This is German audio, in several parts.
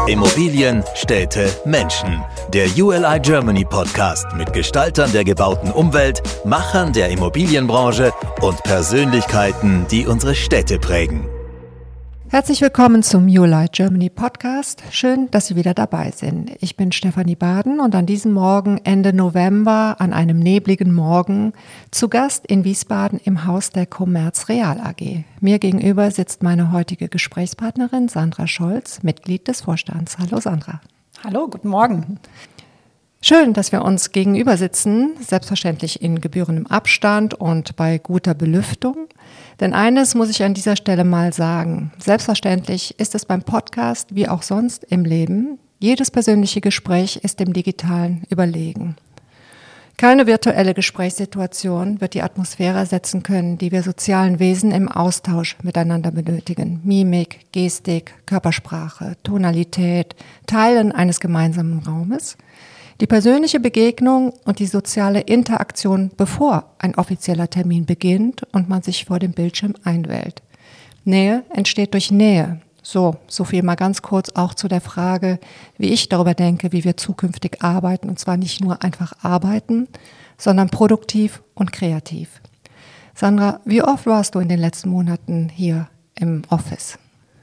Immobilien, Städte, Menschen. Der ULI Germany Podcast mit Gestaltern der gebauten Umwelt, Machern der Immobilienbranche und Persönlichkeiten, die unsere Städte prägen. Herzlich willkommen zum ULI Germany Podcast. Schön, dass Sie wieder dabei sind. Ich bin Stefanie Baden und an diesem Morgen, Ende November, an einem nebligen Morgen, zu Gast in Wiesbaden im Haus der Commerz Real AG. Mir gegenüber sitzt meine heutige Gesprächspartnerin Sandra Scholz, Mitglied des Vorstands. Hallo Sandra. Hallo, guten Morgen. Schön, dass wir uns gegenüber sitzen, selbstverständlich in gebührendem Abstand und bei guter Belüftung. Denn eines muss ich an dieser Stelle mal sagen. Selbstverständlich ist es beim Podcast wie auch sonst im Leben. Jedes persönliche Gespräch ist dem Digitalen überlegen. Keine virtuelle Gesprächssituation wird die Atmosphäre ersetzen können, die wir sozialen Wesen im Austausch miteinander benötigen. Mimik, Gestik, Körpersprache, Tonalität, Teilen eines gemeinsamen Raumes. Die persönliche Begegnung und die soziale Interaktion, bevor ein offizieller Termin beginnt und man sich vor dem Bildschirm einwählt. Nähe entsteht durch Nähe. So viel mal ganz kurz auch zu der Frage, wie ich darüber denke, wie wir zukünftig arbeiten. Und zwar nicht nur einfach arbeiten, sondern produktiv und kreativ. Sandra, wie oft warst du in den letzten Monaten hier im Office?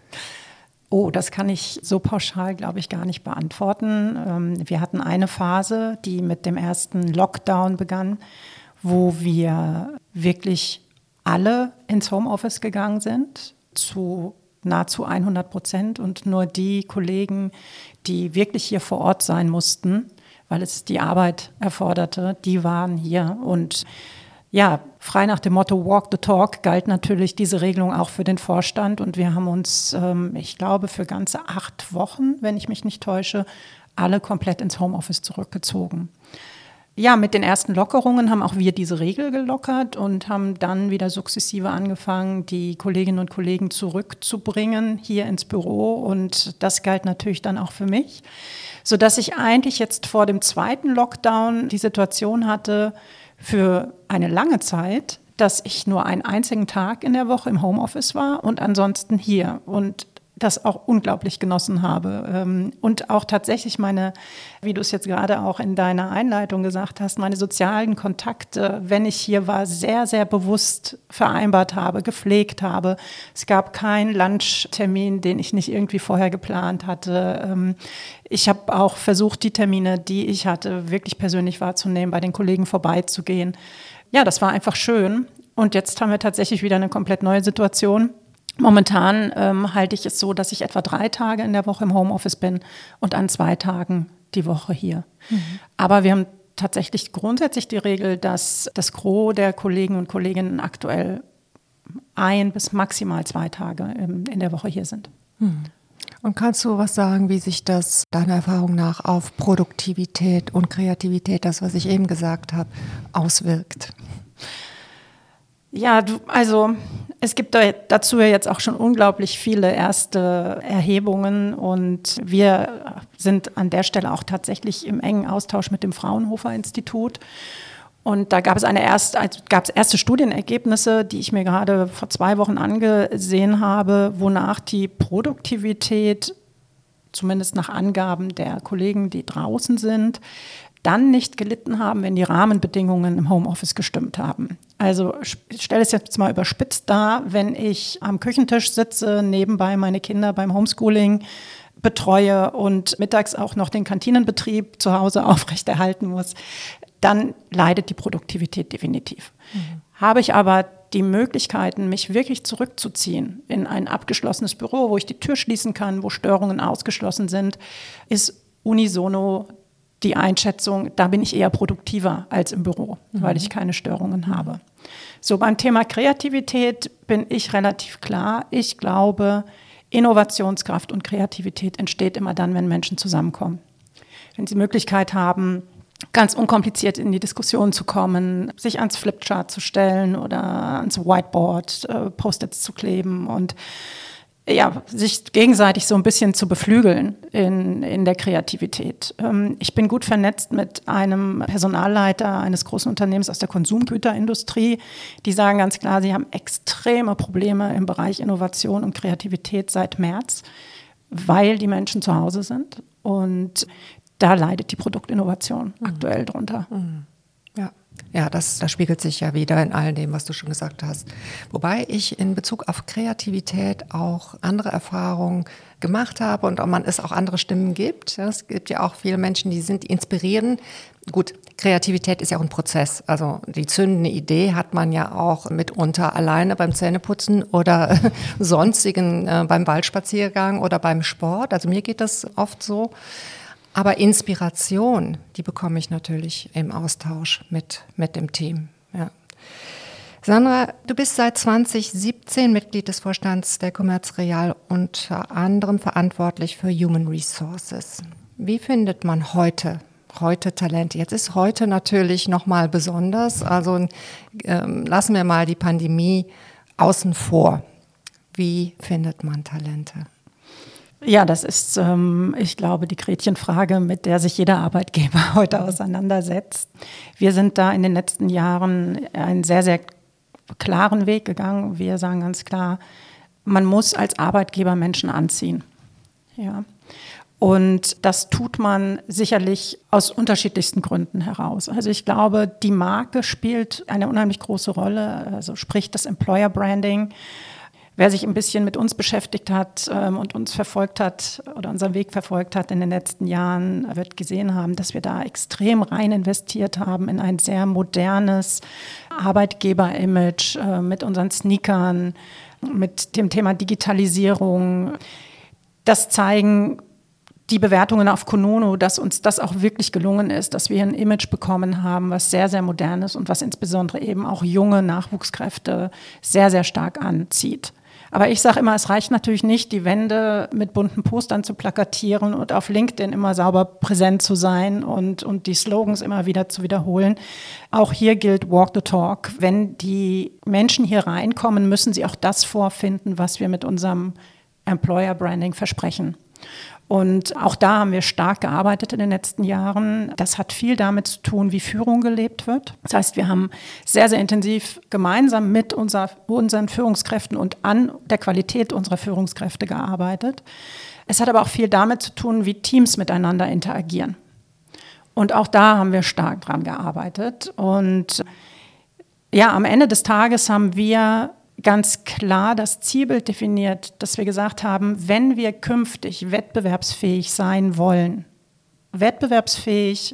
Oh, das kann ich so pauschal, glaube ich, gar nicht beantworten. Wir hatten eine Phase, die mit dem ersten Lockdown begann, wo wir wirklich alle ins Homeoffice gegangen sind, zu nahezu 100% und nur die Kollegen, die wirklich hier vor Ort sein mussten, weil es die Arbeit erforderte, die waren hier. Und ja, frei nach dem Motto Walk the Talk galt natürlich diese Regelung auch für den Vorstand und wir haben uns, ich glaube, für ganze 8 Wochen, wenn ich mich nicht täusche, alle komplett ins Homeoffice zurückgezogen. Ja, mit den ersten Lockerungen haben auch wir diese Regel gelockert und haben dann wieder sukzessive angefangen, die Kolleginnen und Kollegen zurückzubringen hier ins Büro und das galt natürlich dann auch für mich, sodass ich eigentlich jetzt vor dem zweiten Lockdown die Situation hatte, für eine lange Zeit, dass ich nur einen einzigen Tag in der Woche im Homeoffice war und ansonsten hier und das auch unglaublich genossen habe. Und auch tatsächlich meine, wie du es jetzt gerade auch in deiner Einleitung gesagt hast, meine sozialen Kontakte, wenn ich hier war, sehr, sehr bewusst vereinbart habe, gepflegt habe. Es gab keinen Lunchtermin, den ich nicht irgendwie vorher geplant hatte. Ich habe auch versucht, die Termine, die ich hatte, wirklich persönlich wahrzunehmen, bei den Kollegen vorbeizugehen. Ja, das war einfach schön. Und jetzt haben wir tatsächlich wieder eine komplett neue Situation. Momentan halte ich es so, dass ich etwa 3 Tage in der Woche im Homeoffice bin und an 2 Tagen die Woche hier. Mhm. Aber wir haben tatsächlich grundsätzlich die Regel, dass das Gros der Kollegen und Kolleginnen aktuell 1 bis maximal 2 Tage in der Woche hier sind. Mhm. Und kannst du was sagen, wie sich das deiner Erfahrung nach auf Produktivität und Kreativität, das, was ich eben gesagt habe, auswirkt? Ja, also es gibt dazu ja jetzt auch schon unglaublich viele erste Erhebungen und wir sind an der Stelle auch tatsächlich im engen Austausch mit dem Fraunhofer Institut. Und da gab es erste Studienergebnisse, die ich mir gerade vor 2 Wochen angesehen habe, wonach die Produktivität, zumindest nach Angaben der Kollegen, die draußen sind, dann nicht gelitten haben, wenn die Rahmenbedingungen im Homeoffice gestimmt haben. Also ich stelle es jetzt mal überspitzt dar, wenn ich am Küchentisch sitze, nebenbei meine Kinder beim Homeschooling betreue und mittags auch noch den Kantinenbetrieb zu Hause aufrechterhalten muss, dann leidet die Produktivität definitiv. Mhm. Habe ich aber die Möglichkeiten, mich wirklich zurückzuziehen in ein abgeschlossenes Büro, wo ich die Tür schließen kann, wo Störungen ausgeschlossen sind, ist unisono die Einschätzung, da bin ich eher produktiver als im Büro, weil ich keine Störungen habe. So, beim Thema Kreativität bin ich relativ klar. Ich glaube, Innovationskraft und Kreativität entsteht immer dann, wenn Menschen zusammenkommen. Wenn sie die Möglichkeit haben, ganz unkompliziert in die Diskussion zu kommen, sich ans Flipchart zu stellen oder ans Whiteboard Post-its zu kleben und ja, sich gegenseitig so ein bisschen zu beflügeln in der Kreativität. Ich bin gut vernetzt mit einem Personalleiter eines großen Unternehmens aus der Konsumgüterindustrie. Die sagen ganz klar, sie haben extreme Probleme im Bereich Innovation und Kreativität seit März. weil die Menschen zu Hause sind. Und da leidet die Produktinnovation aktuell drunter. Ja, das spiegelt sich ja wieder in all dem, was du schon gesagt hast. Wobei ich in Bezug auf Kreativität auch andere Erfahrungen gemacht habe und es auch andere Stimmen gibt. Es gibt ja auch viele Menschen, die inspirieren. Gut, Kreativität ist ja auch ein Prozess. Also die zündende Idee hat man ja auch mitunter alleine beim Zähneputzen oder sonstigen beim Waldspaziergang oder beim Sport. Also mir geht das oft so. Aber Inspiration, die bekomme ich natürlich im Austausch mit dem Team. Ja. Sandra, du bist seit 2017 Mitglied des Vorstands der Commerz Real, unter anderem verantwortlich für Human Resources. Wie findet man heute Talente? Jetzt ist heute natürlich nochmal besonders. Also lassen wir mal die Pandemie außen vor. Wie findet man Talente? Ja, das ist, ich glaube, die Gretchenfrage, mit der sich jeder Arbeitgeber heute auseinandersetzt. Wir sind da in den letzten Jahren einen sehr, sehr klaren Weg gegangen. Wir sagen ganz klar, man muss als Arbeitgeber Menschen anziehen. Ja. Und das tut man sicherlich aus unterschiedlichsten Gründen heraus. Also ich glaube, die Marke spielt eine unheimlich große Rolle, also sprich das Employer Branding. Wer sich ein bisschen mit uns beschäftigt hat und uns verfolgt hat oder unseren Weg verfolgt hat in den letzten Jahren, wird gesehen haben, dass wir da extrem rein investiert haben in ein sehr modernes Arbeitgeber-Image mit unseren Sneakern, mit dem Thema Digitalisierung. Das zeigen die Bewertungen auf Kununu, dass uns das auch wirklich gelungen ist, dass wir ein Image bekommen haben, was sehr, sehr modern ist und was insbesondere eben auch junge Nachwuchskräfte sehr, sehr stark anzieht. Aber ich sage immer, es reicht natürlich nicht, die Wände mit bunten Postern zu plakatieren und auf LinkedIn immer sauber präsent zu sein und die Slogans immer wieder zu wiederholen. Auch hier gilt Walk the Talk. Wenn die Menschen hier reinkommen, müssen sie auch das vorfinden, was wir mit unserem Employer Branding versprechen. Und auch da haben wir stark gearbeitet in den letzten Jahren. Das hat viel damit zu tun, wie Führung gelebt wird. Das heißt, wir haben sehr, sehr intensiv gemeinsam mit unseren Führungskräften und an der Qualität unserer Führungskräfte gearbeitet. Es hat aber auch viel damit zu tun, wie Teams miteinander interagieren. Und auch da haben wir stark dran gearbeitet. Und ja, am Ende des Tages haben wir ganz klar das Zielbild definiert, dass wir gesagt haben, wenn wir künftig wettbewerbsfähig sein wollen, wettbewerbsfähig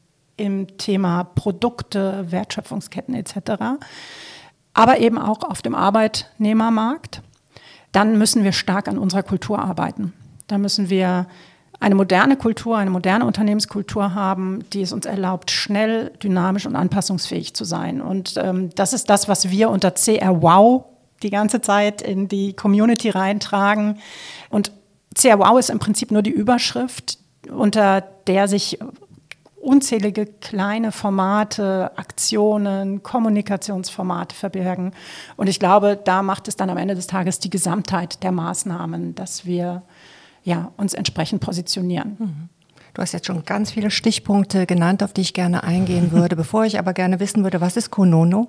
im Thema Produkte, Wertschöpfungsketten etc., aber eben auch auf dem Arbeitnehmermarkt, dann müssen wir stark an unserer Kultur arbeiten. Da müssen wir eine moderne Kultur, eine moderne Unternehmenskultur haben, die es uns erlaubt, schnell, dynamisch und anpassungsfähig zu sein. Und das ist das, was wir unter CR Wow die ganze Zeit in die Community reintragen. Und CR Wow ist im Prinzip nur die Überschrift, unter der sich unzählige kleine Formate, Aktionen, Kommunikationsformate verbergen. Und ich glaube, da macht es dann am Ende des Tages die Gesamtheit der Maßnahmen, dass wir uns entsprechend positionieren. Du hast jetzt schon ganz viele Stichpunkte genannt, auf die ich gerne eingehen würde. Bevor ich aber gerne wissen würde, was ist Kununu?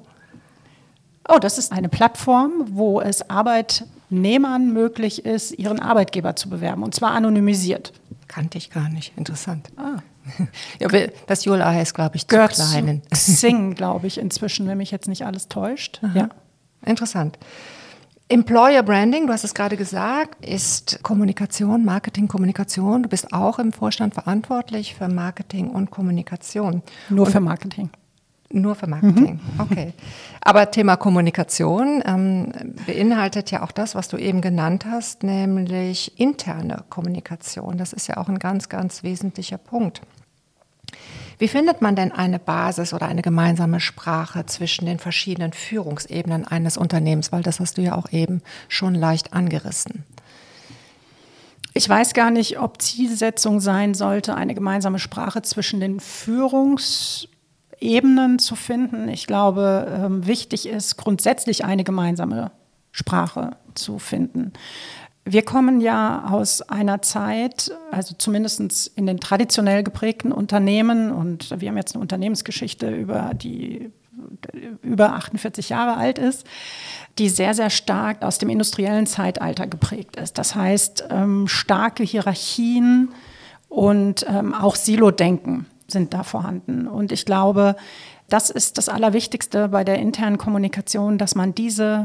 Oh, das ist eine Plattform, wo es Arbeitnehmern möglich ist, ihren Arbeitgeber zu bewerben, und zwar anonymisiert. Kannte ich gar nicht. Interessant. Ja, das ULI heißt, glaube ich, zu gehört kleinen. Zu Xing, glaube ich, inzwischen, wenn mich jetzt nicht alles täuscht. Ja. Interessant. Employer Branding, du hast es gerade gesagt, ist Kommunikation, Marketing, Kommunikation. Du bist auch im Vorstand verantwortlich für Marketing und Kommunikation. Nur für Marketing. Nur für Marketing, okay. Aber Thema Kommunikation beinhaltet ja auch das, was du eben genannt hast, nämlich interne Kommunikation. Das ist ja auch ein ganz, ganz wesentlicher Punkt. Wie findet man denn eine Basis oder eine gemeinsame Sprache zwischen den verschiedenen Führungsebenen eines Unternehmens? Weil das hast du ja auch eben schon leicht angerissen. Ich weiß gar nicht, ob Zielsetzung sein sollte, eine gemeinsame Sprache zwischen den Führungsebenen zu finden. Ich glaube, wichtig ist, grundsätzlich eine gemeinsame Sprache zu finden. Wir kommen ja aus einer Zeit, also zumindest in den traditionell geprägten Unternehmen, und wir haben jetzt eine Unternehmensgeschichte über die über 48 Jahre alt ist, die sehr, sehr stark aus dem industriellen Zeitalter geprägt ist. Das heißt, starke Hierarchien und auch Silo-Denken sind da vorhanden. Und ich glaube, das ist das Allerwichtigste bei der internen Kommunikation, dass man diese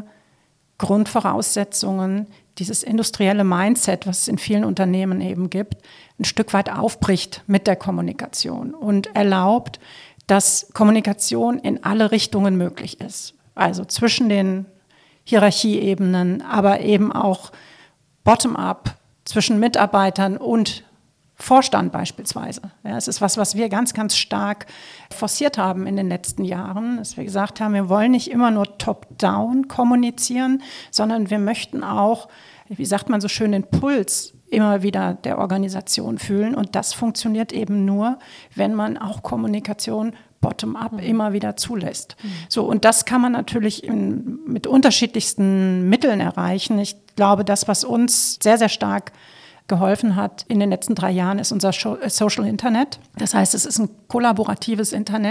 Grundvoraussetzungen, dieses industrielle Mindset, was es in vielen Unternehmen eben gibt, ein Stück weit aufbricht mit der Kommunikation und erlaubt, dass Kommunikation in alle Richtungen möglich ist. Also zwischen den Hierarchieebenen, aber eben auch bottom-up zwischen Mitarbeitern und Vorstand beispielsweise. Ja, es ist was wir ganz, ganz stark forciert haben in den letzten Jahren, dass wir gesagt haben, wir wollen nicht immer nur top-down kommunizieren, sondern wir möchten auch, wie sagt man so schön, den Puls immer wieder der Organisation fühlen. Und das funktioniert eben nur, wenn man auch Kommunikation bottom-up immer wieder zulässt. So, und das kann man natürlich mit unterschiedlichsten Mitteln erreichen. Ich glaube, das, was uns sehr, sehr stark geholfen hat in den letzten 3 Jahren, ist unser Social Internet. Das heißt, es ist ein kollaboratives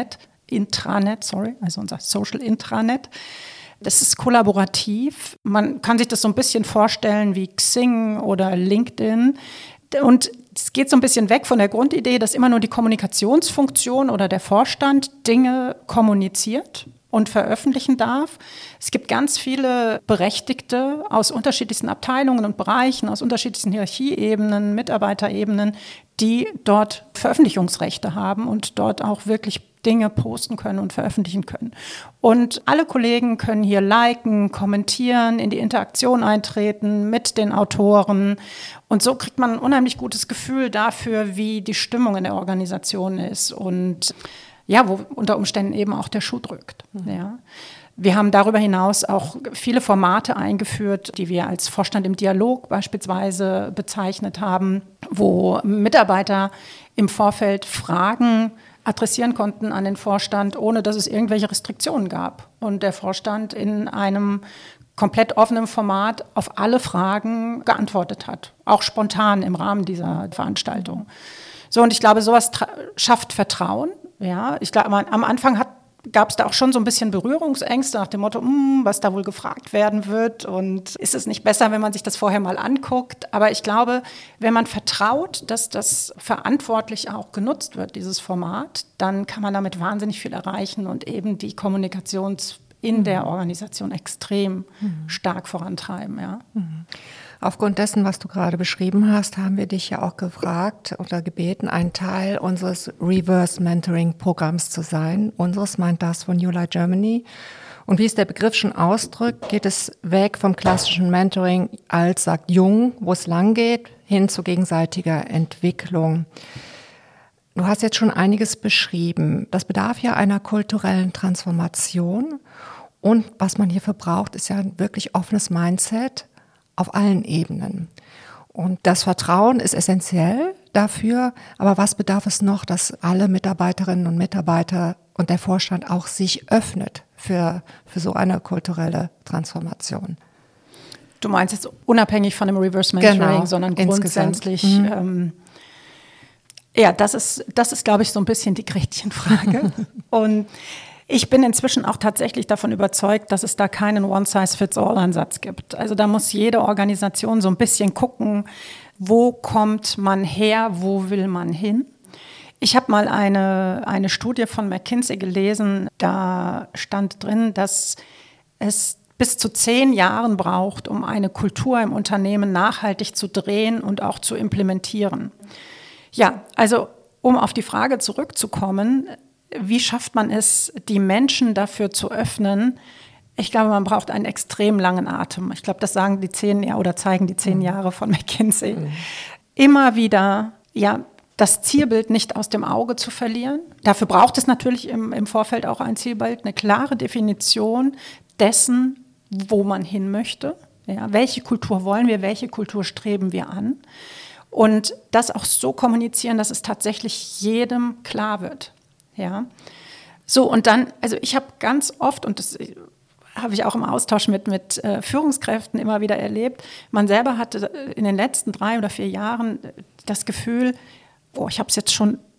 Intranet, also unser Social Intranet. Das ist kollaborativ. Man kann sich das so ein bisschen vorstellen wie Xing oder LinkedIn. Und es geht so ein bisschen weg von der Grundidee, dass immer nur die Kommunikationsfunktion oder der Vorstand Dinge kommuniziert und veröffentlichen darf. Es gibt ganz viele Berechtigte aus unterschiedlichsten Abteilungen und Bereichen, aus unterschiedlichsten Hierarchieebenen, Mitarbeiterebenen, die dort Veröffentlichungsrechte haben und dort auch wirklich Dinge posten können und veröffentlichen können. Und alle Kollegen können hier liken, kommentieren, in die Interaktion eintreten mit den Autoren. Und so kriegt man ein unheimlich gutes Gefühl dafür, wie die Stimmung in der Organisation ist und ja, wo unter Umständen eben auch der Schuh drückt. Ja. Wir haben darüber hinaus auch viele Formate eingeführt, die wir als Vorstand im Dialog beispielsweise bezeichnet haben, wo Mitarbeiter im Vorfeld Fragen adressieren konnten an den Vorstand, ohne dass es irgendwelche Restriktionen gab. Und der Vorstand in einem komplett offenen Format auf alle Fragen geantwortet hat, auch spontan im Rahmen dieser Veranstaltung. So, und ich glaube, sowas schafft Vertrauen. Ja, ich glaube, am Anfang gab es da auch schon so ein bisschen Berührungsängste nach dem Motto, was da wohl gefragt werden wird und ist es nicht besser, wenn man sich das vorher mal anguckt. Aber ich glaube, wenn man vertraut, dass das verantwortlich auch genutzt wird, dieses Format, dann kann man damit wahnsinnig viel erreichen und eben die Kommunikation in der Organisation extrem stark vorantreiben. Ja. Aufgrund dessen, was du gerade beschrieben hast, haben wir dich ja auch gefragt oder gebeten, ein Teil unseres Reverse Mentoring Programms zu sein. Unseres meint das von ULI Germany. Und wie es der Begriff schon ausdrückt, geht es weg vom klassischen Mentoring als, sagt Jung, wo es lang geht, hin zu gegenseitiger Entwicklung. Du hast jetzt schon einiges beschrieben. Das bedarf ja einer kulturellen Transformation. Und was man hierfür braucht, ist ja ein wirklich offenes Mindset auf allen Ebenen. Und das Vertrauen ist essentiell dafür. Aber was bedarf es noch, dass alle Mitarbeiterinnen und Mitarbeiter und der Vorstand auch sich öffnet für so eine kulturelle Transformation? Du meinst jetzt unabhängig von dem Reverse Mentoring, genau, sondern grundsätzlich. Ja, das ist, glaube ich, so ein bisschen die Gretchenfrage. Und ich bin inzwischen auch tatsächlich davon überzeugt, dass es da keinen One-Size-Fits-All-Ansatz gibt. Also da muss jede Organisation so ein bisschen gucken, wo kommt man her, wo will man hin. Ich habe mal eine Studie von McKinsey gelesen, da stand drin, dass es bis zu 10 Jahren braucht, um eine Kultur im Unternehmen nachhaltig zu drehen und auch zu implementieren. Ja, also um auf die Frage zurückzukommen, wie schafft man es, die Menschen dafür zu öffnen? Ich glaube, man braucht einen extrem langen Atem. Ich glaube, das sagen die 10 Jahre oder zeigen die 10 Jahre von McKinsey. Immer wieder, ja, das Zielbild nicht aus dem Auge zu verlieren. Dafür braucht es natürlich im Vorfeld auch ein Zielbild, eine klare Definition dessen, wo man hin möchte. Ja, welche Kultur wollen wir, welche Kultur streben wir an? Und das auch so kommunizieren, dass es tatsächlich jedem klar wird. Ja, so und dann, also ich habe ganz oft, und das habe ich auch im Austausch mit Führungskräften immer wieder erlebt, man selber hatte in den letzten 3 oder 4 Jahren das Gefühl, ich habe es jetzt schon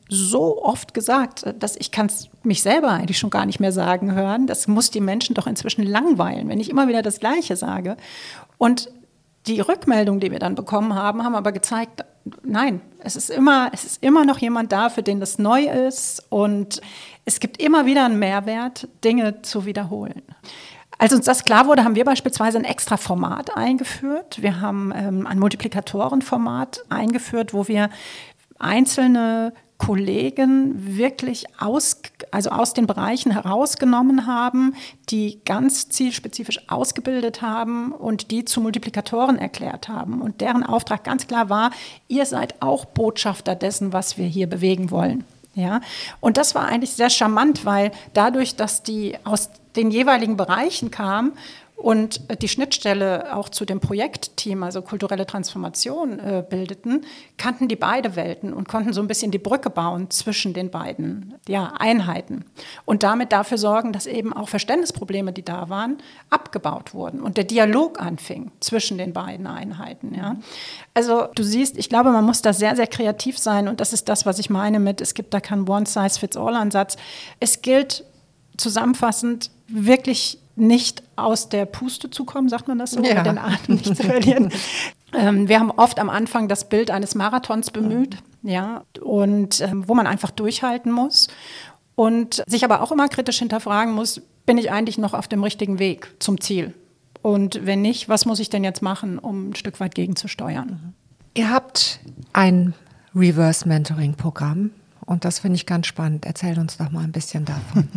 so oft gesagt, dass ich kann es mich selber eigentlich schon gar nicht mehr sagen hören. Das muss die Menschen doch inzwischen langweilen, wenn ich immer wieder das Gleiche sage. Und die Rückmeldungen, die wir dann bekommen haben, haben aber gezeigt, nein, es ist immer noch jemand da, für den das neu ist. Und es gibt immer wieder einen Mehrwert, Dinge zu wiederholen. Als uns das klar wurde, haben wir beispielsweise ein extra Format eingeführt. Wir haben ein Multiplikatorenformat eingeführt, wo wir einzelne Kollegen wirklich aus den Bereichen herausgenommen haben, die ganz zielspezifisch ausgebildet haben und die zu Multiplikatoren erklärt haben. Und deren Auftrag ganz klar war, ihr seid auch Botschafter dessen, was wir hier bewegen wollen. Ja? Und das war eigentlich sehr charmant, weil dadurch, dass die aus den jeweiligen Bereichen kamen und die Schnittstelle auch zu dem Projektteam, also kulturelle Transformation, bildeten, kannten die beide Welten und konnten so ein bisschen die Brücke bauen zwischen den beiden Einheiten und damit dafür sorgen, dass eben auch Verständnisprobleme, die da waren, abgebaut wurden und der Dialog anfing zwischen den beiden Einheiten. Ja. Also du siehst, ich glaube, man muss da sehr, sehr kreativ sein und das ist das, was ich meine mit, es gibt da keinen One-Size-Fits-all-Ansatz. Es gilt zusammenfassend wirklich nicht aus der Puste zu kommen, sagt man das so, oder den Atem nicht zu verlieren. Wir haben oft am Anfang das Bild eines Marathons bemüht, und wo man einfach durchhalten muss und sich aber auch immer kritisch hinterfragen muss, bin ich eigentlich noch auf dem richtigen Weg zum Ziel? Und wenn nicht, was muss ich denn jetzt machen, um ein Stück weit gegenzusteuern? Ihr habt ein Reverse-Mentoring-Programm und das finde ich ganz spannend. Erzähl uns doch mal ein bisschen davon.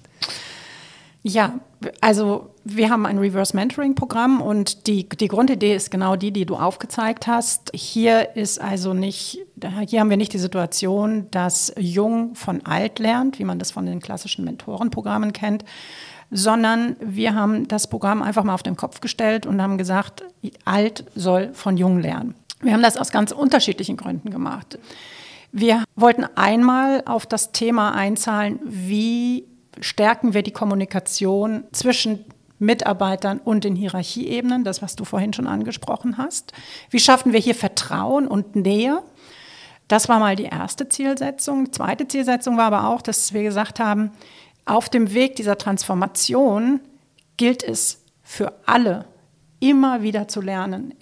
Ja, also wir haben ein Reverse-Mentoring-Programm und die Grundidee ist genau die du aufgezeigt hast. Hier haben wir nicht die Situation, dass Jung von Alt lernt, wie man das von den klassischen Mentorenprogrammen kennt, sondern wir haben das Programm einfach mal auf den Kopf gestellt und haben gesagt, Alt soll von Jung lernen. Wir haben das aus ganz unterschiedlichen Gründen gemacht. Wir wollten einmal auf das Thema einzahlen, wie stärken wir die Kommunikation zwischen Mitarbeitern und den Hierarchieebenen, das, was du vorhin schon angesprochen hast. Wie schaffen wir hier Vertrauen und Nähe? Das war mal die erste Zielsetzung. Die zweite Zielsetzung war aber auch, dass wir gesagt haben, auf dem Weg dieser Transformation gilt es für alle, immer wieder zu lernen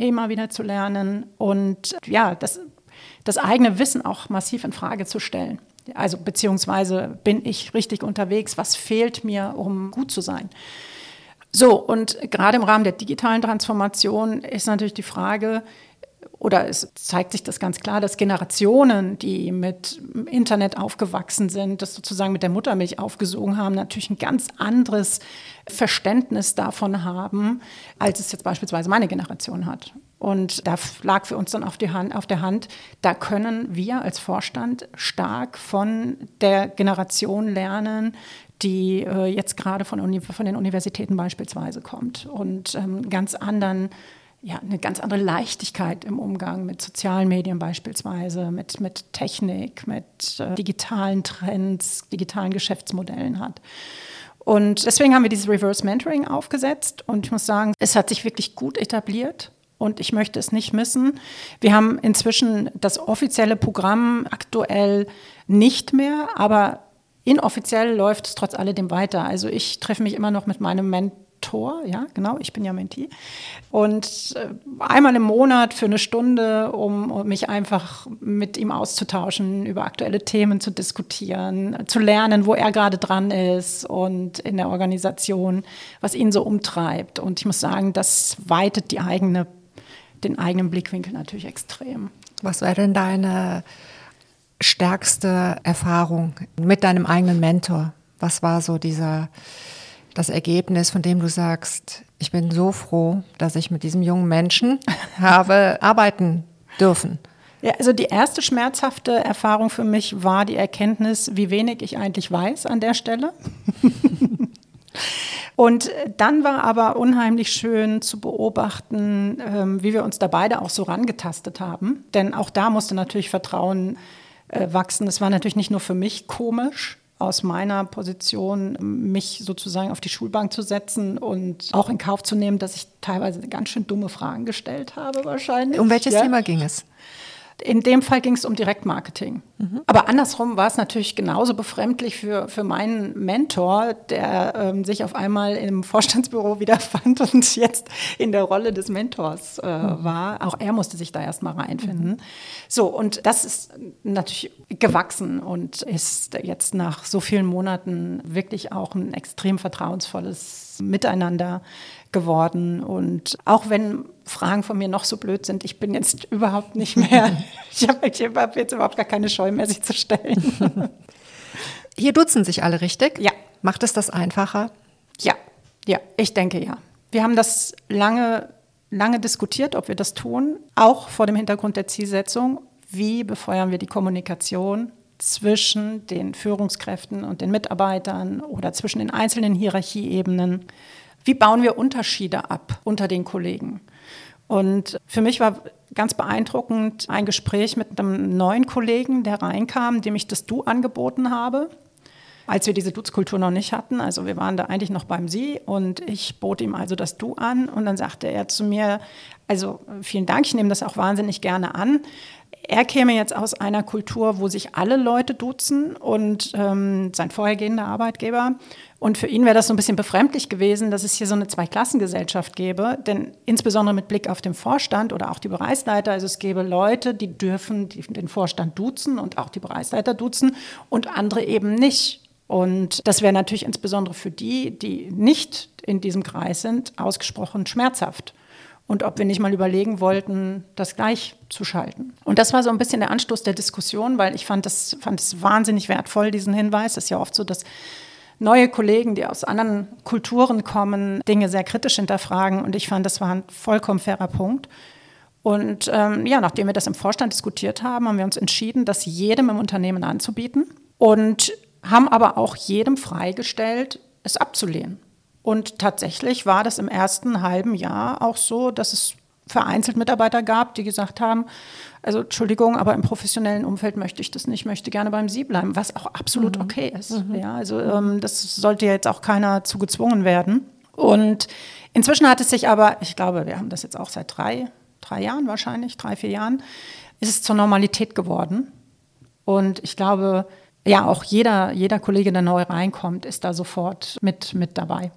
und das eigene Wissen auch massiv in Frage zu stellen. Also beziehungsweise bin ich richtig unterwegs, was fehlt mir, um gut zu sein? So, und gerade im Rahmen der digitalen Transformation ist natürlich die Frage, oder es zeigt sich das ganz klar, dass Generationen, die mit Internet aufgewachsen sind, das sozusagen mit der Muttermilch aufgesogen haben, natürlich ein ganz anderes Verständnis davon haben, als es jetzt beispielsweise meine Generation hat. Und da lag für uns dann auf der Hand, da können wir als Vorstand stark von der Generation lernen, die jetzt gerade von den Universitäten beispielsweise kommt und eine ganz andere Leichtigkeit im Umgang mit sozialen Medien beispielsweise, mit Technik, mit digitalen Trends, digitalen Geschäftsmodellen hat. Und deswegen haben wir dieses Reverse Mentoring aufgesetzt und ich muss sagen, es hat sich wirklich gut etabliert. Und ich möchte es nicht missen. Wir haben inzwischen das offizielle Programm aktuell nicht mehr, aber inoffiziell läuft es trotz alledem weiter. Also ich treffe mich immer noch mit meinem Mentor, ja genau, ich bin ja Mentee. Und einmal im Monat für eine Stunde, um mich einfach mit ihm auszutauschen, über aktuelle Themen zu diskutieren, zu lernen, wo er gerade dran ist und in der Organisation, was ihn so umtreibt. Und ich muss sagen, das weitet den eigenen Blickwinkel natürlich extrem. Was wäre denn deine stärkste Erfahrung mit deinem eigenen Mentor? Was war so das Ergebnis, von dem du sagst, ich bin so froh, dass ich mit diesem jungen Menschen habe arbeiten dürfen? Ja, also die erste schmerzhafte Erfahrung für mich war die Erkenntnis, wie wenig ich eigentlich weiß an der Stelle. Und dann war aber unheimlich schön zu beobachten, wie wir uns da beide auch so rangetastet haben. Denn auch da musste natürlich Vertrauen wachsen. Es war natürlich nicht nur für mich komisch, aus meiner Position mich sozusagen auf die Schulbank zu setzen und auch in Kauf zu nehmen, dass ich teilweise ganz schön dumme Fragen gestellt habe wahrscheinlich. Um welches Thema ging es? In dem Fall ging es um Direktmarketing. Aber andersrum war es natürlich genauso befremdlich für meinen Mentor, der sich auf einmal im Vorstandsbüro wiederfand und jetzt in der Rolle des Mentors war. Auch er musste sich da erstmal reinfinden. So, und das ist natürlich gewachsen und ist jetzt nach so vielen Monaten wirklich auch ein extrem vertrauensvolles Miteinander geworden. Und auch wenn Fragen von mir noch so blöd sind, ich bin jetzt überhaupt nicht mehr, ich hab jetzt überhaupt gar keine Scheu mehr, sie zu stellen. Hier duzen sich alle, richtig? Ja. Macht es das einfacher? Ja, ich denke ja. Wir haben das lange diskutiert, ob wir das tun, auch vor dem Hintergrund der Zielsetzung. Wie befeuern wir die Kommunikation zwischen den Führungskräften und den Mitarbeitern oder zwischen den einzelnen Hierarchieebenen? Wie bauen wir Unterschiede ab unter den Kollegen? Und für mich war ganz beeindruckend ein Gespräch mit einem neuen Kollegen, der reinkam, dem ich das Du angeboten habe, als wir diese Duzkultur noch nicht hatten. Also wir waren da eigentlich noch beim Sie und ich bot ihm also das Du an. Und dann sagte er zu mir, also vielen Dank, ich nehme das auch wahnsinnig gerne an. Er käme jetzt aus einer Kultur, wo sich alle Leute duzen und sein vorhergehender Arbeitgeber. Und für ihn wäre das so ein bisschen befremdlich gewesen, dass es hier so eine Zweiklassengesellschaft gäbe. Denn insbesondere mit Blick auf den Vorstand oder auch die Bereichsleiter, also es gäbe Leute, die dürfen den Vorstand duzen und auch die Bereichsleiter duzen und andere eben nicht. Und das wäre natürlich insbesondere für die nicht in diesem Kreis sind, ausgesprochen schmerzhaft. Und ob wir nicht mal überlegen wollten, das gleich zu schalten. Und das war so ein bisschen der Anstoß der Diskussion, weil ich fand es wahnsinnig wertvoll, diesen Hinweis. Es ist ja oft so, dass neue Kollegen, die aus anderen Kulturen kommen, Dinge sehr kritisch hinterfragen. Und ich fand, das war ein vollkommen fairer Punkt. Und nachdem wir das im Vorstand diskutiert haben, haben wir uns entschieden, das jedem im Unternehmen anzubieten und haben aber auch jedem freigestellt, es abzulehnen. Und tatsächlich war das im ersten halben Jahr auch so, dass es vereinzelt Mitarbeiter gab, die gesagt haben, also Entschuldigung, aber im professionellen Umfeld möchte ich das nicht, möchte gerne beim Sie bleiben, was auch absolut okay ist. Ja, also das sollte jetzt auch keiner zu gezwungen werden. Und inzwischen hat es sich aber, ich glaube, wir haben das jetzt auch seit 3 Jahren wahrscheinlich, 3-4 Jahren, ist es zur Normalität geworden. Und ich glaube, ja, auch jeder Kollege, der neu reinkommt, ist da sofort mit dabei.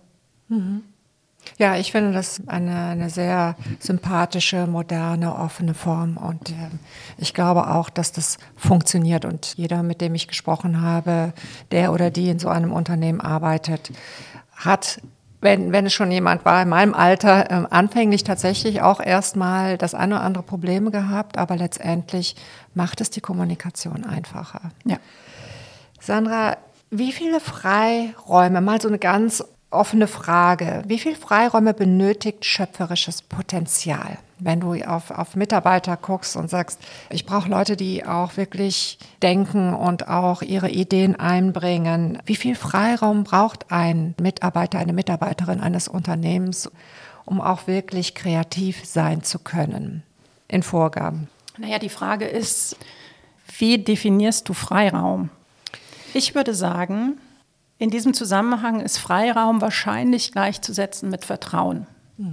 Ja, ich finde das eine sehr sympathische, moderne, offene Form und ich glaube auch, dass das funktioniert und jeder, mit dem ich gesprochen habe, der oder die in so einem Unternehmen arbeitet, hat, wenn es schon jemand war in meinem Alter, anfänglich tatsächlich auch erstmal das eine oder andere Problem gehabt, aber letztendlich macht es die Kommunikation einfacher. Ja. Sandra, wie viele Freiräume, mal so eine ganz offene Frage, wie viele Freiräume benötigt schöpferisches Potenzial? Wenn du auf Mitarbeiter guckst und sagst, ich brauche Leute, die auch wirklich denken und auch ihre Ideen einbringen. Wie viel Freiraum braucht ein Mitarbeiter, eine Mitarbeiterin eines Unternehmens, um auch wirklich kreativ sein zu können in Vorgaben? Naja, die Frage ist, wie definierst du Freiraum? Ich würde sagen, in diesem Zusammenhang ist Freiraum wahrscheinlich gleichzusetzen mit Vertrauen.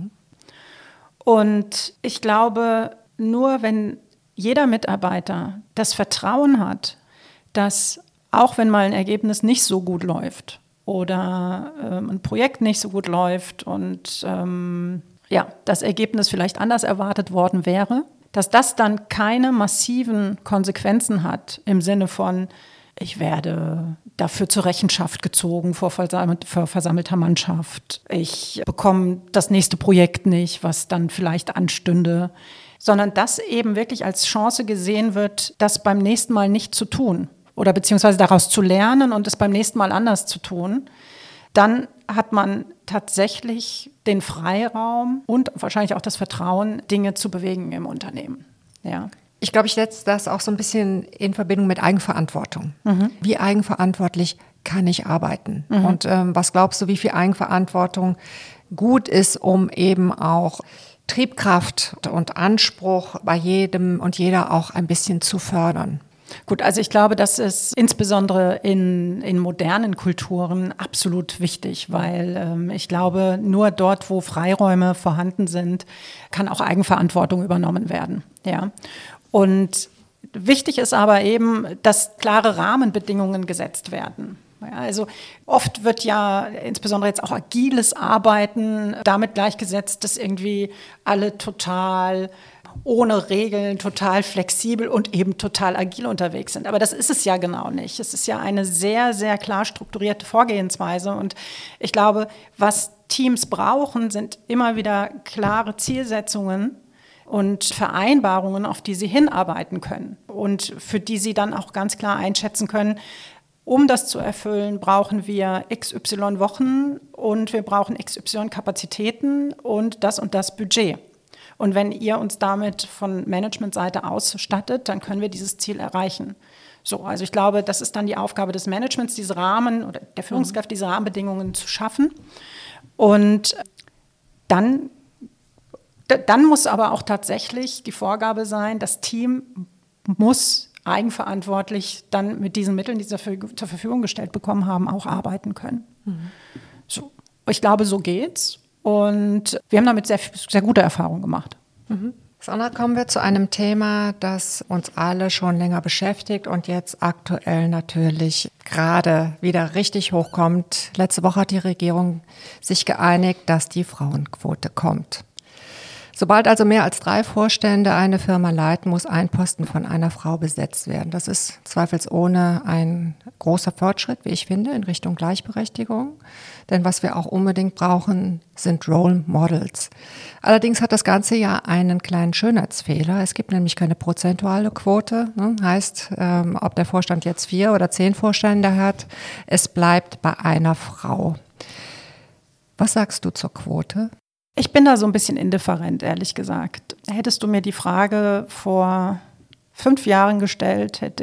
Und ich glaube, nur wenn jeder Mitarbeiter das Vertrauen hat, dass auch wenn mal ein Ergebnis nicht so gut läuft oder ein Projekt nicht so gut läuft und das Ergebnis vielleicht anders erwartet worden wäre, dass das dann keine massiven Konsequenzen hat im Sinne von, ich werde dafür zur Rechenschaft gezogen vor versammelter Mannschaft. Ich bekomme das nächste Projekt nicht, was dann vielleicht anstünde, sondern dass eben wirklich als Chance gesehen wird, das beim nächsten Mal nicht zu tun oder beziehungsweise daraus zu lernen und es beim nächsten Mal anders zu tun. Dann hat man tatsächlich den Freiraum und wahrscheinlich auch das Vertrauen, Dinge zu bewegen im Unternehmen. Ja. Ich glaube, ich setze das auch so ein bisschen in Verbindung mit Eigenverantwortung. Wie eigenverantwortlich kann ich arbeiten? Und was glaubst du, wie viel Eigenverantwortung gut ist, um eben auch Triebkraft und Anspruch bei jedem und jeder auch ein bisschen zu fördern? Gut, also ich glaube, das ist insbesondere in modernen Kulturen absolut wichtig, weil ich glaube, nur dort, wo Freiräume vorhanden sind, kann auch Eigenverantwortung übernommen werden. Ja. Und Wichtig ist aber eben, dass klare Rahmenbedingungen gesetzt werden. Ja, also oft wird ja insbesondere jetzt auch agiles Arbeiten damit gleichgesetzt, dass irgendwie alle total ohne Regeln, total flexibel und eben total agil unterwegs sind. Aber das ist es ja genau nicht. Es ist ja eine sehr, sehr klar strukturierte Vorgehensweise. Und ich glaube, was Teams brauchen, sind immer wieder klare Zielsetzungen und Vereinbarungen, auf die sie hinarbeiten können und für die sie dann auch ganz klar einschätzen können, um das zu erfüllen, brauchen wir XY Wochen und wir brauchen XY Kapazitäten und das Budget. Und wenn ihr uns damit von Managementseite ausstattet, dann können wir dieses Ziel erreichen. So, also ich glaube, das ist dann die Aufgabe des Managements, diese Rahmen oder der Führungskraft, diese Rahmenbedingungen zu schaffen. Und dann muss aber auch tatsächlich die Vorgabe sein, das Team muss eigenverantwortlich dann mit diesen Mitteln, die sie zur Verfügung gestellt bekommen haben, auch arbeiten können. So, ich glaube, so geht's. Und wir haben damit sehr, sehr gute Erfahrungen gemacht. Sandra, kommen wir zu einem Thema, das uns alle schon länger beschäftigt und jetzt aktuell natürlich gerade wieder richtig hochkommt. Letzte Woche hat die Regierung sich geeinigt, dass die Frauenquote kommt. Sobald also mehr als 3 Vorstände eine Firma leiten, muss ein Posten von einer Frau besetzt werden. Das ist zweifelsohne ein großer Fortschritt, wie ich finde, in Richtung Gleichberechtigung. Denn was wir auch unbedingt brauchen, sind Role Models. Allerdings hat das Ganze ja einen kleinen Schönheitsfehler. Es gibt nämlich keine prozentuale Quote. Heißt, ob der Vorstand jetzt 4 oder 10 Vorstände hat, es bleibt bei einer Frau. Was sagst du zur Quote? Ich bin da so ein bisschen indifferent, ehrlich gesagt. Hättest du mir die Frage vor 5 Jahren gestellt, hätte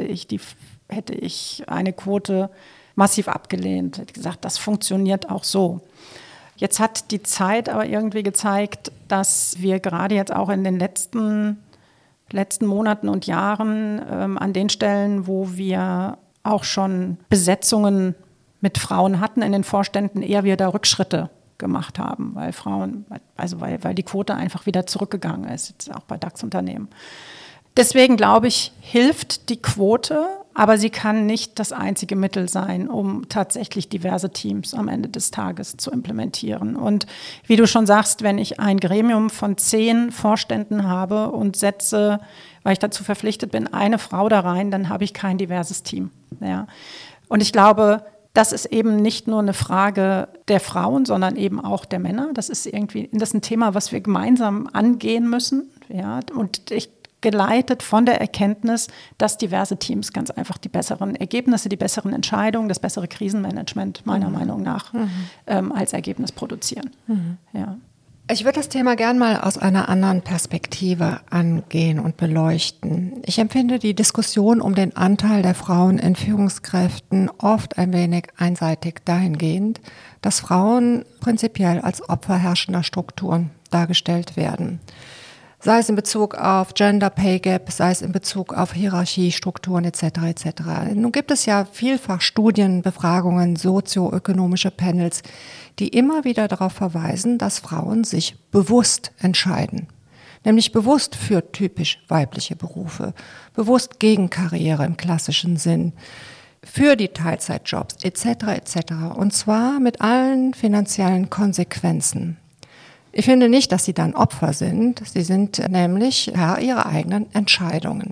ich eine Quote massiv abgelehnt. Hätte gesagt, das funktioniert auch so. Jetzt hat die Zeit aber irgendwie gezeigt, dass wir gerade jetzt auch in den letzten Monaten und Jahren an den Stellen, wo wir auch schon Besetzungen mit Frauen hatten in den Vorständen, eher wieder Rückschritte gemacht haben, weil die Quote einfach wieder zurückgegangen ist, jetzt auch bei DAX-Unternehmen. Deswegen glaube ich, hilft die Quote, aber sie kann nicht das einzige Mittel sein, um tatsächlich diverse Teams am Ende des Tages zu implementieren. Und wie du schon sagst, wenn ich ein Gremium von 10 Vorständen habe und setze, weil ich dazu verpflichtet bin, eine Frau da rein, dann habe ich kein diverses Team. Ja. Und ich glaube, das ist eben nicht nur eine Frage der Frauen, sondern eben auch der Männer. Das ist ein Thema, was wir gemeinsam angehen müssen. Ja, und geleitet von der Erkenntnis, dass diverse Teams ganz einfach die besseren Ergebnisse, die besseren Entscheidungen, das bessere Krisenmanagement meiner Meinung nach als Ergebnis produzieren. Ja. Ich würde das Thema gern mal aus einer anderen Perspektive angehen und beleuchten. Ich empfinde die Diskussion um den Anteil der Frauen in Führungskräften oft ein wenig einseitig dahingehend, dass Frauen prinzipiell als Opfer herrschender Strukturen dargestellt werden. Sei es in Bezug auf Gender Pay Gap, sei es in Bezug auf Hierarchiestrukturen etc. etc. Nun gibt es ja vielfach Studien, Befragungen, sozioökonomische Panels, die immer wieder darauf verweisen, dass Frauen sich bewusst entscheiden. Nämlich bewusst für typisch weibliche Berufe, bewusst gegen Karriere im klassischen Sinn, für die Teilzeitjobs etc. etc. Und zwar mit allen finanziellen Konsequenzen. Ich finde nicht, dass sie dann Opfer sind. Sie sind nämlich Herr ihrer eigenen Entscheidungen.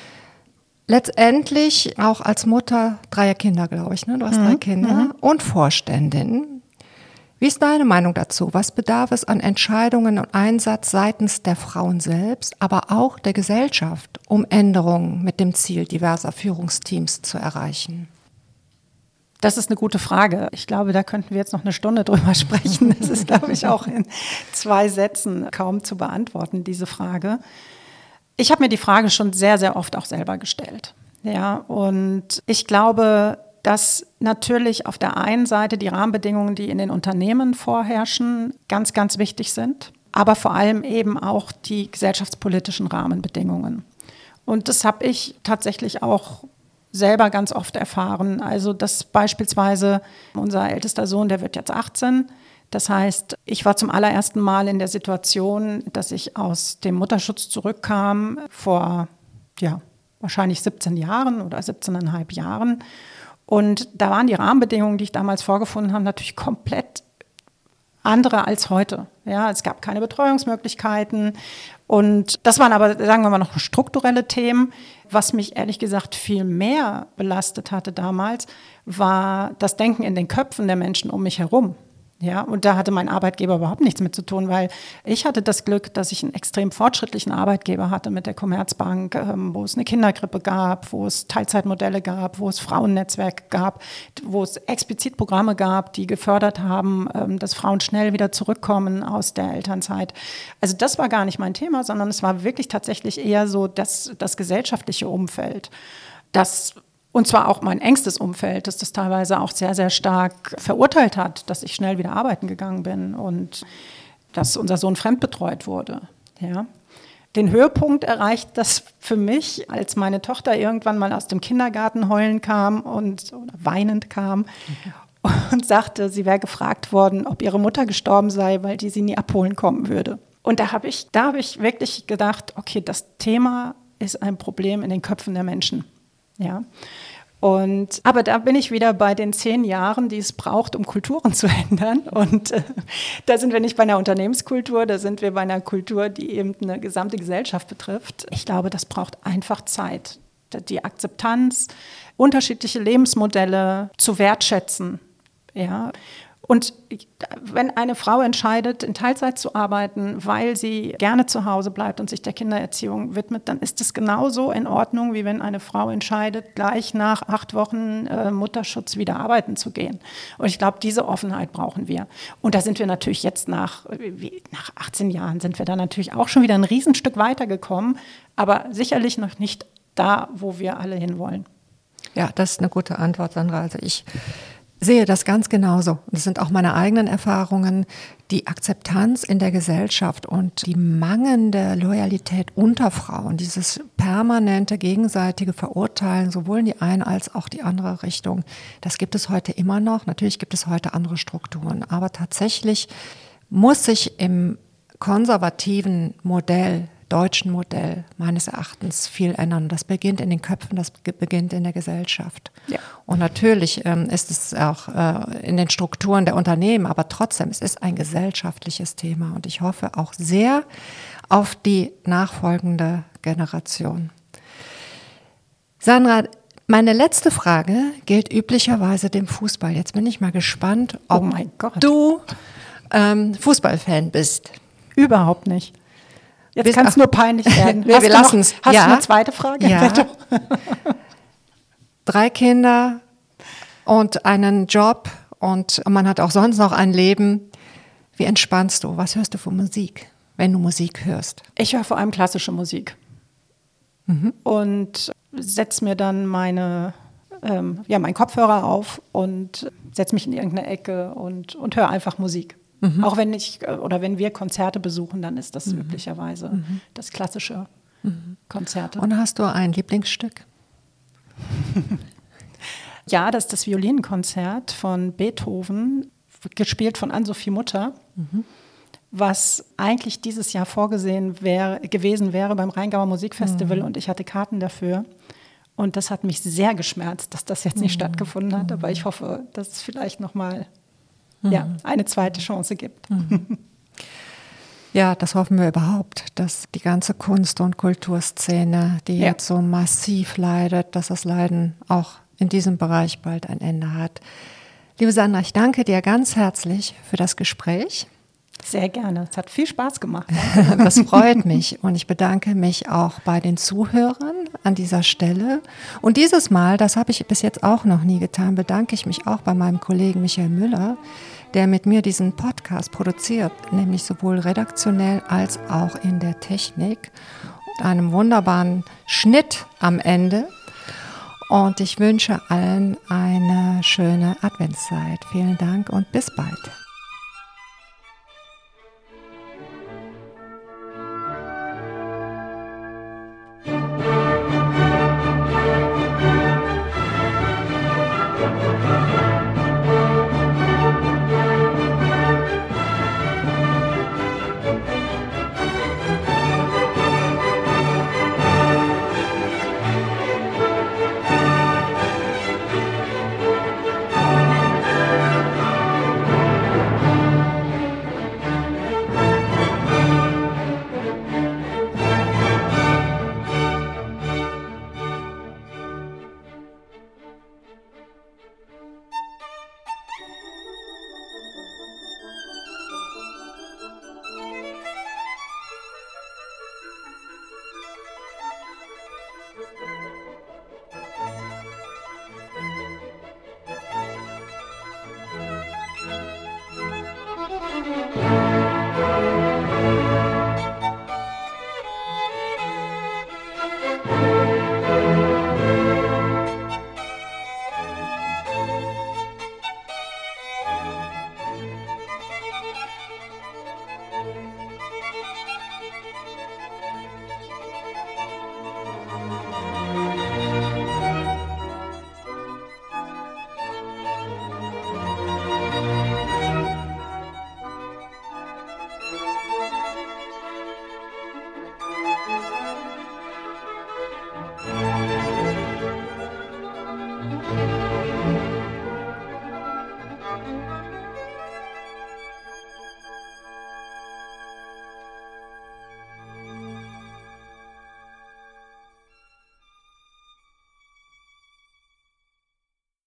Letztendlich auch als Mutter 3 Kinder, glaube ich. Ne? Du hast 3 Kinder und Vorständin. Wie ist deine Meinung dazu? Was bedarf es an Entscheidungen und Einsatz seitens der Frauen selbst, aber auch der Gesellschaft, um Änderungen mit dem Ziel diverser Führungsteams zu erreichen? Das ist eine gute Frage. Ich glaube, da könnten wir jetzt noch eine Stunde drüber sprechen. Das ist, glaube ich, auch in 2 Sätzen kaum zu beantworten, diese Frage. Ich habe mir die Frage schon sehr, sehr oft auch selber gestellt. Ja, und ich glaube, dass natürlich auf der einen Seite die Rahmenbedingungen, die in den Unternehmen vorherrschen, ganz, ganz wichtig sind, aber vor allem eben auch die gesellschaftspolitischen Rahmenbedingungen. Und das habe ich tatsächlich auch selber ganz oft erfahren. Also dass beispielsweise unser ältester Sohn, der wird jetzt 18. Das heißt, ich war zum allerersten Mal in der Situation, dass ich aus dem Mutterschutz zurückkam vor wahrscheinlich 17 Jahren oder 17,5 Jahren. Und da waren die Rahmenbedingungen, die ich damals vorgefunden habe, natürlich komplett andere als heute. Ja, es gab keine Betreuungsmöglichkeiten und das waren aber, sagen wir mal, noch strukturelle Themen. Was mich ehrlich gesagt viel mehr belastet hatte damals, war das Denken in den Köpfen der Menschen um mich herum. Ja, und da hatte mein Arbeitgeber überhaupt nichts mit zu tun, weil ich hatte das Glück, dass ich einen extrem fortschrittlichen Arbeitgeber hatte mit der Commerzbank, wo es eine Kinderkrippe gab, wo es Teilzeitmodelle gab, wo es Frauennetzwerke gab, wo es explizit Programme gab, die gefördert haben, dass Frauen schnell wieder zurückkommen aus der Elternzeit. Also das war gar nicht mein Thema, sondern es war wirklich tatsächlich eher so das gesellschaftliche Umfeld, und zwar auch mein engstes Umfeld, das das teilweise auch sehr, sehr stark verurteilt hat, dass ich schnell wieder arbeiten gegangen bin und dass unser Sohn fremdbetreut wurde. Ja. Den Höhepunkt erreicht das für mich, als meine Tochter irgendwann mal aus dem Kindergarten heulen kam oder weinend kam und sagte, sie wäre gefragt worden, ob ihre Mutter gestorben sei, weil die sie nie abholen kommen würde. Und da habe ich wirklich gedacht, okay, das Thema ist ein Problem in den Köpfen der Menschen. Ja. Aber da bin ich wieder bei den 10 Jahren, die es braucht, um Kulturen zu ändern. Und da sind wir nicht bei einer Unternehmenskultur, da sind wir bei einer Kultur, die eben eine gesamte Gesellschaft betrifft. Ich glaube, das braucht einfach Zeit. Die Akzeptanz, unterschiedliche Lebensmodelle zu wertschätzen. Ja. Und wenn eine Frau entscheidet, in Teilzeit zu arbeiten, weil sie gerne zu Hause bleibt und sich der Kindererziehung widmet, dann ist es genauso in Ordnung, wie wenn eine Frau entscheidet, gleich nach 8 Wochen Mutterschutz wieder arbeiten zu gehen. Und ich glaube, diese Offenheit brauchen wir. Und da sind wir natürlich jetzt nach 18 Jahren, sind wir da natürlich auch schon wieder ein Riesenstück weitergekommen, aber sicherlich noch nicht da, wo wir alle hinwollen. Ja, das ist eine gute Antwort, Sandra. Also ich sehe das ganz genauso. Das sind auch meine eigenen Erfahrungen. Die Akzeptanz in der Gesellschaft und die mangelnde Loyalität unter Frauen, dieses permanente gegenseitige Verurteilen, sowohl in die eine als auch die andere Richtung, das gibt es heute immer noch. Natürlich gibt es heute andere Strukturen, aber tatsächlich muss sich im konservativen Modell, deutschen Modell meines Erachtens viel ändern. Das beginnt in den Köpfen, das beginnt in der Gesellschaft. Ja. Und natürlich ist es auch in den Strukturen der Unternehmen, aber trotzdem, es ist ein gesellschaftliches Thema und ich hoffe auch sehr auf die nachfolgende Generation. Sandra, meine letzte Frage gilt üblicherweise dem Fußball. Jetzt bin ich mal gespannt, ob du Fußballfan bist. Überhaupt nicht. Jetzt kann es nur peinlich werden. Wir lassen es. Hast du eine zweite Frage? Ja. 3 Kinder und einen Job und man hat auch sonst noch ein Leben. Wie entspannst du? Was hörst du für Musik, wenn du Musik hörst? Ich höre vor allem klassische Musik und setze mir dann meinen Kopfhörer auf und setze mich in irgendeine Ecke und höre einfach Musik. Auch wenn wir Konzerte besuchen, dann ist das üblicherweise das klassische Konzerte. Und hast du ein Lieblingsstück? Ja, das ist das Violinkonzert von Beethoven, gespielt von Ann-Sophie Mutter, was eigentlich dieses Jahr vorgesehen gewesen wäre beim Rheingauer Musikfestival und ich hatte Karten dafür. Und das hat mich sehr geschmerzt, dass das jetzt nicht stattgefunden hat, aber ich hoffe, dass es vielleicht nochmal eine zweite Chance gibt. Ja, das hoffen wir überhaupt, dass die ganze Kunst- und Kulturszene, die jetzt so massiv leidet, dass das Leiden auch in diesem Bereich bald ein Ende hat. Liebe Sandra, ich danke dir ganz herzlich für das Gespräch. Sehr gerne. Es hat viel Spaß gemacht. Das freut mich und ich bedanke mich auch bei den Zuhörern an dieser Stelle. Und dieses Mal, das habe ich bis jetzt auch noch nie getan, bedanke ich mich auch bei meinem Kollegen Michael Müller, der mit mir diesen Podcast produziert, nämlich sowohl redaktionell als auch in der Technik und einem wunderbaren Schnitt am Ende. Und ich wünsche allen eine schöne Adventszeit. Vielen Dank und bis bald.